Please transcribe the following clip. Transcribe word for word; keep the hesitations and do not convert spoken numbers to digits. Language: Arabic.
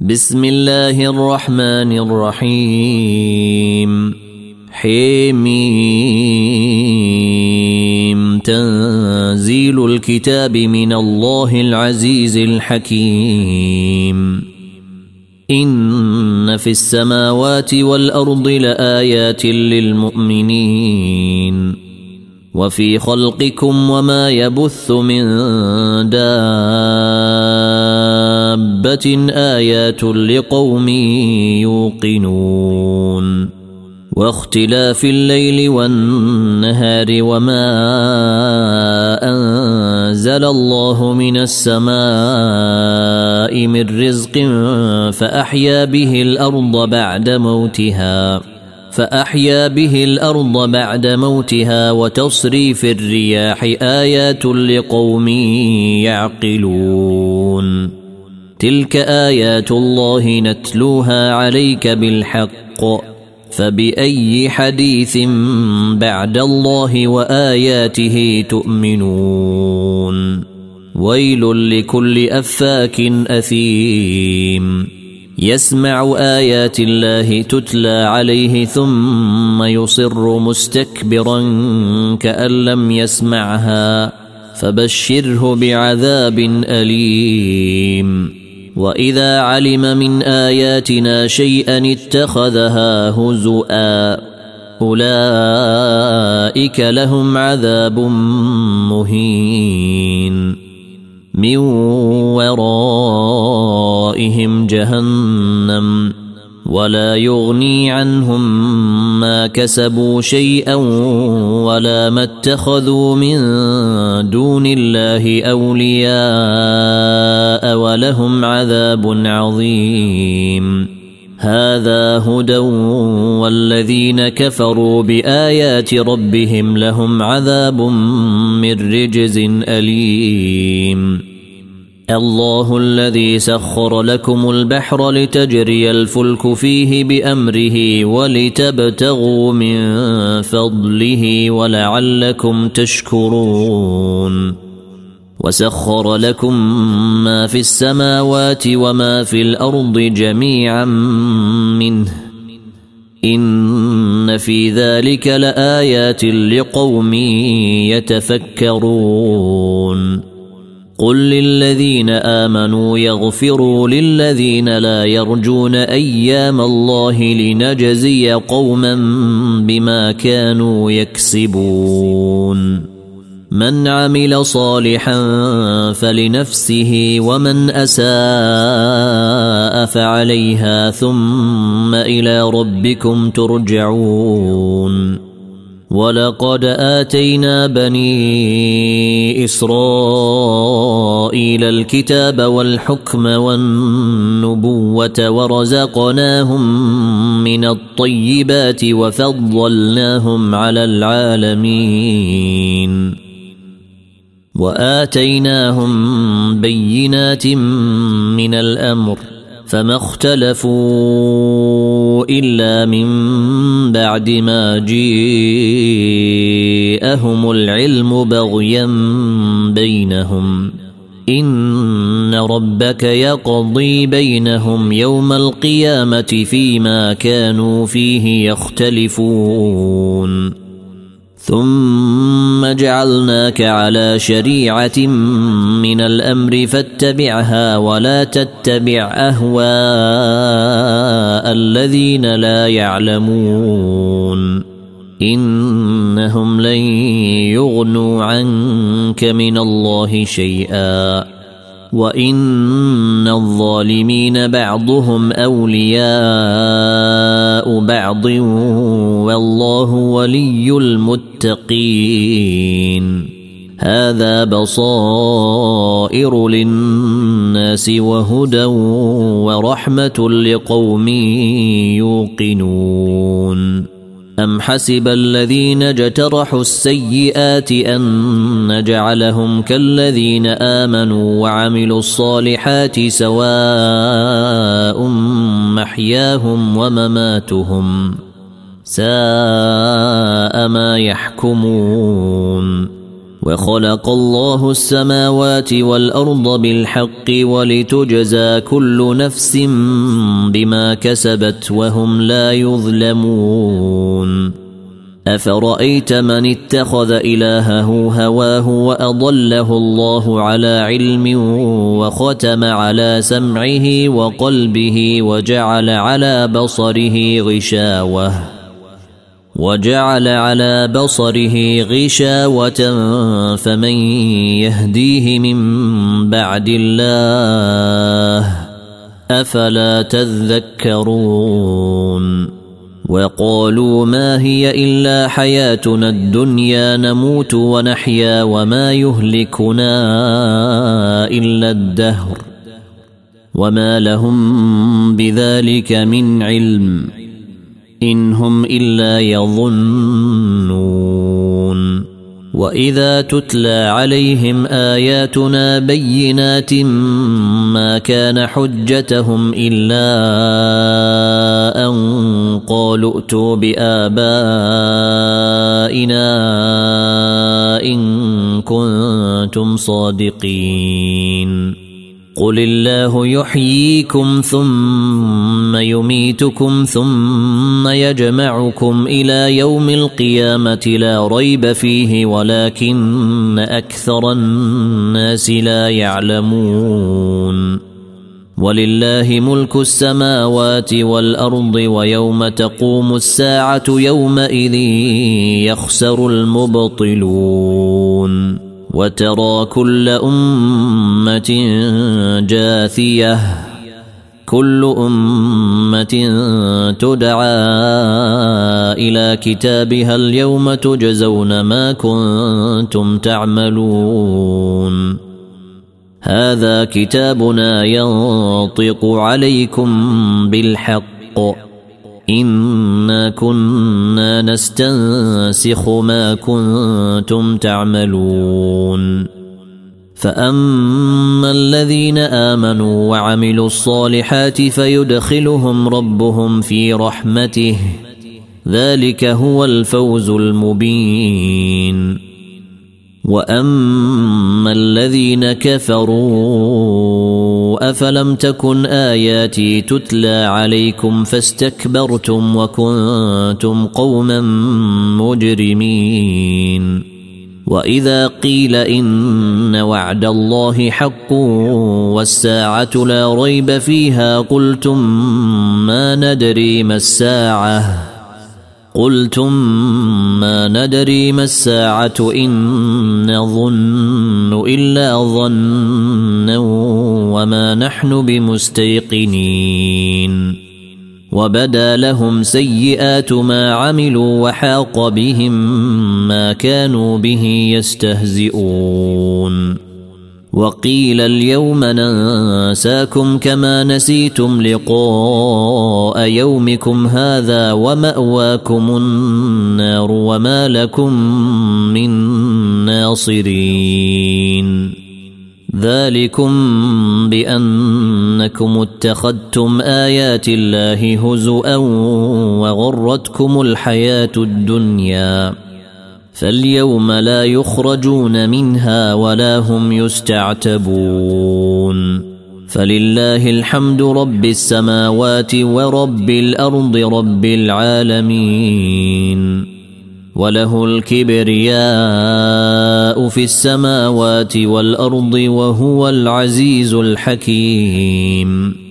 بسم الله الرحمن الرحيم. حميم تنزيل الكتاب من الله العزيز الحكيم. إن في السماوات والأرض لآيات للمؤمنين وفي خلقكم وما يبث من دابة آيات لقوم يوقنون. واختلاف الليل والنهار وما أنزل الله من السماء من رزق فأحيا به الأرض بعد موتها فأحيا به الأرض بعد موتها وتصريف الرياح آيات لقوم يعقلون. تلك آيات الله نتلوها عليك بالحق فبأي حديث بعد الله وآياته تؤمنون. ويل لكل أفاك أثيم يسمع آيات الله تتلى عليه ثم يصر مستكبرا كأن لم يسمعها فبشره بعذاب أليم. وإذا علم من آياتنا شيئا اتخذها هزؤا أولئك لهم عذاب مهين من ورائهم جهنم ولا يغني عنهم ما كسبوا شيئا ولا ما اتخذوا من دون الله أولياء ولهم عذاب عظيم. هذا هدى والذين كفروا بآيات ربهم لهم عذاب من رجز أليم. الله الذي سخر لكم البحر لتجري الفلك فيه بأمره ولتبتغوا من فضله ولعلكم تشكرون. وسخر لكم ما في السماوات وما في الأرض جميعا منه إن في ذلك لآيات لقوم يتفكرون. قل للذين آمنوا يغفروا للذين لا يرجون أيام الله لنجزي قوما بما كانوا يكسبون. من عمل صالحا فلنفسه ومن أساء فعليها ثم إلى ربكم ترجعون. ولقد آتينا بني إسرائيل الكتاب والحكم والنبوة ورزقناهم من الطيبات وفضلناهم على العالمين وآتيناهم بينات من الأمر فما اختلفوا إلا من بعد ما جاءهم العلم بغيا بينهم. إن ربك يقضي بينهم يوم القيامة فيما كانوا فيه يختلفون. ثم جعلناك على شريعة من الأمر فاتبعها ولا تتبع أهواء الذين لا يعلمون إنهم لن يغنوا عنك من الله شيئا وإن الظالمين بعضهم أولياء بعض والله ولي المتقين. هذا بصائر للناس وهدى ورحمة لقوم يوقنون. أم حسب الذين اجترحوا السيئات أن نجعلهم كالذين آمنوا وعملوا الصالحات سواء محياهم ومماتهم ساء ما يحكمون. وخلق الله السماوات والأرض بالحق ولتجزى كل نفس بما كسبت وهم لا يظلمون أفرأيت من اتخذ إلهه هواه وأضله الله على علم وختم على سمعه وقلبه وجعل على بصره غشاوة وجعل على بصره غشاوة فمن يهديه من بعد الله أفلا تذكرون وقالوا ما هي إلا حياتنا الدنيا نموت ونحيا وما يهلكنا إلا الدهر وما لهم بذلك من علم إن هم إلا يظنون وإذا تتلى عليهم آياتنا بينات ما كان حجتهم إلا أن قالوا ائتوا بآبائنا إن كنتم صادقين قل الله يحييكم ثم يميتكم ثم يجمعكم إلى يوم القيامة لا ريب فيه ولكن أكثر الناس لا يعلمون ولله ملك السماوات والأرض ويوم تقوم الساعة يومئذ يخسر المبطلون وترى كل أمة جاثية كل أمة تدعى إلى كتابها اليوم تجزون ما كنتم تعملون هذا كتابنا ينطق عليكم بالحق إنا كنا نستنسخ ما كنتم تعملون فأما الذين آمنوا وعملوا الصالحات فيدخلهم ربهم في رحمته ذلك هو الفوز المبين وأما الذين كفروا أفلم تكن آياتي تتلى عليكم فاستكبرتم وكنتم قوما مجرمين وإذا قيل إن وعد الله حق والساعة لا ريب فيها قلتم ما ندري ما الساعة قلتم ما ندري ما الساعة إن نظن إلا ظنا وما نحن بمستيقنين وبدا لهم سيئات ما عملوا وحاق بهم ما كانوا به يستهزئون وقيل اليوم ننساكم كما نسيتم لقاء يومكم هذا ومأواكم النار وما لكم من ناصرين ذلكم بأنكم اتخذتم آيات الله هزؤا وغرتكم الحياة الدنيا فاليوم لا يخرجون منها ولا هم يستعتبون فلله الحمد رب السماوات ورب الأرض رب العالمين وله الكبرياء في السماوات والأرض وهو العزيز الحكيم